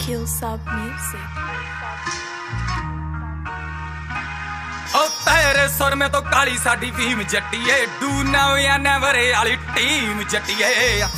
Hillsop Music. तेरे सुर में तो काली साडी फीम जट्टीए, डू नाउ या नेवर वाली टीम जट्टीए।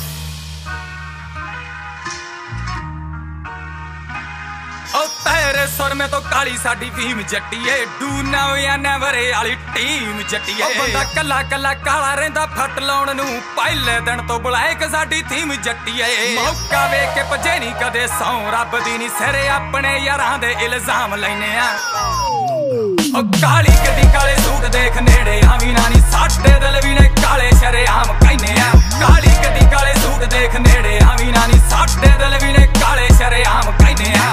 तेरे सुर में तो काली साडी फीम जट्टीए, डू नाउ या नेवर वाली टीम जट्टीए। बंदा कला कला काला रहिंदा फट लाउण नूं, पहले दिन तो बुलाए साडी थीम जट्टीए। मौका वेख के भजे नहीं कदे सौ, रब दी नहीं सिरे अपने यारां दे इल्जाम लैने आ। काली गड्डी काले सूट देख नेड़े आवी नानी, साडे दिल भी ने काले शरेआम कहने आ। काली गड्डी काले सूट देख नेड़े आवी नानी, साडे दिल भी ने काले शरेआम कहने आ।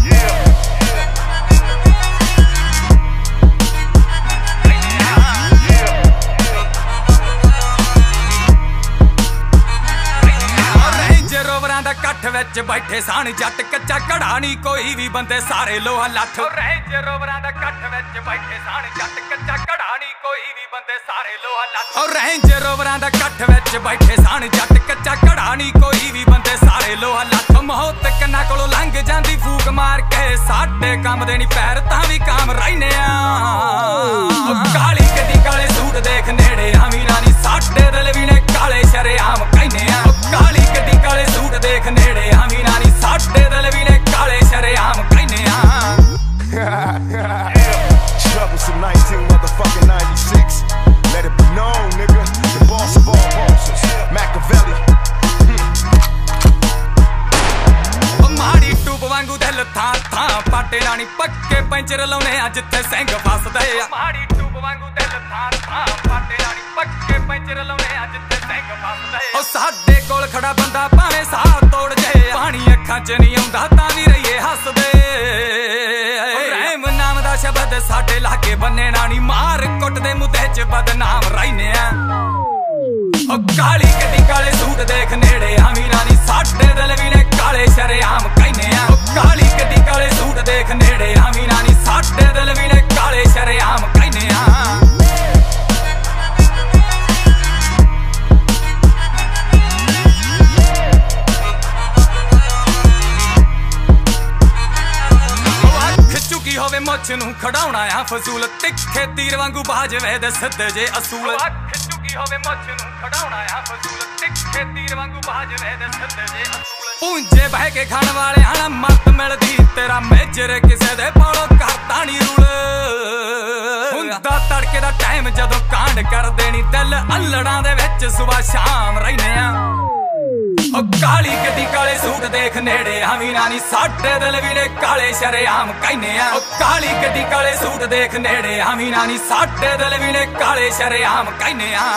कट्ठ विच बैठे सन जट, कच्चा घड़ा नहीं कोई भी बंदे सारे लोहा लठ। रेंज रोवरां दा कट्ठ विच बैठे सन जट, कच्चा घड़ा नहीं कोई भी बंदे सारे लोहा लठ। रेंज रोवरां दा कट्ठ विच बैठे सन जट, कच्चा घड़ा नहीं कोई भी बंदे सारे लोहा लठ। मौत कन्ना कोलों लंघ जांदी फूक मार के, साडे काम दे नहीं पैर तां भी काम रहिने आ। काली गड्डी काले सूट देख नेड़े आवी नानी, साडे दिल भी ने काले शरेआम कहने आ। काली गड्डी काले सूट देख नेड़े आवी नानी, साडे दिल भी ने काले शरेआम कहने आ। Troublesome 1996. Let it be known, nigga, the boss of all bosses, Machiavelli. माड़ी टूब वांगू दिल थां थां पाटे रानी, पक्के पंचर लाउने आ जिथे सिंह फसदे आ। माड़ी टूब वांगू दिल थां थां पाटे रानी, पक्के पंचर लाउने आ जिथे सिंह फसदे आ। ओ साडे कोल खड़ा बंदा भावें साह तोड़ जाए, पानी अखां च नहीं आउंदा तां भी रहिए हसदे। रहम नाम दा शब्द साडे लागे बन्ने नानी, मार कुट दे मुद्दे च बदनाम रहिने आ। ओ काली गड्डी काले सूट देख नेड़े आवी नानी, साडे दिल भी ने काले शरेआम कहने आ। ओ काली गड्डी काले सूट देख नेड़े आवी नानी, साडे दिल भी ने काले शरेआम कहने आ। होवे मुछ नूं खड़ाउणा आ फसूल, तिखे तीर वांगू बाजवे दे सिद्धे जे असूल। अख चुकी होवे मुछ नूं खड़ाउणा आ फसूल, तिखे तीर वांगू बाजवे दे सिद्धे जे असूल। पूंजे बह के खाण वाले आना मत मिलदी, तेरा मेजर किसे दे पालो करता नहीं रूल। हुंदा तड़के दा टाइम जदों कांड कर देनी, दिल अल्लड़ां दे विच सुबह शाम रहिने आ। ओ काली गड्डी काले सूट देख नेड़े आवी नानी, साडे दिल भी ने काले शरेआम कहने आ। ओ काली गड्डी काले सूट देख नेड़े आवी नानी, साडे दिल भी ने काले शरेआम कहने आ।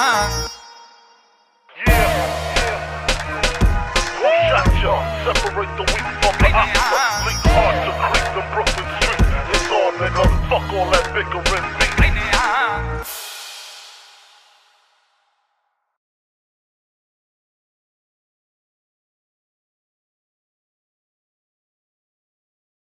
Separate the weak from the opera. Link hard to creep in Brooklyn Street. It's on, nigga. Fuck all that bickering.